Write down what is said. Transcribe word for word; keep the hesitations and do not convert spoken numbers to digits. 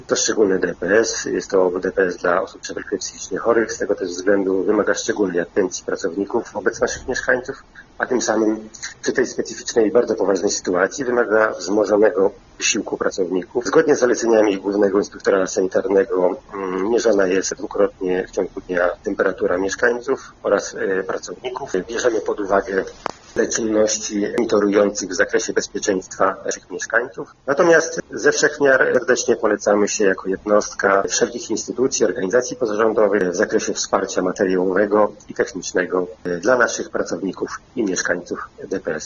To szczególny D P S, jest to D P S dla osób cierpiących psychicznie chorych, z tego też względu wymaga szczególnej atencji pracowników wobec naszych mieszkańców, a tym samym przy tej specyficznej i bardzo poważnej sytuacji wymaga wzmożonego wysiłku pracowników. Zgodnie z zaleceniami Głównego Inspektora Sanitarnego mm, mierzona jest dwukrotnie w ciągu dnia temperatura mieszkańców oraz e, pracowników. Bierzemy pod uwagę te czynności monitorujących w zakresie bezpieczeństwa naszych mieszkańców. Natomiast ze wszech miar serdecznie polecamy się jako jednostka wszelkich instytucji, organizacji pozarządowych w zakresie wsparcia materiałowego i technicznego dla naszych pracowników i mieszkańców D P S.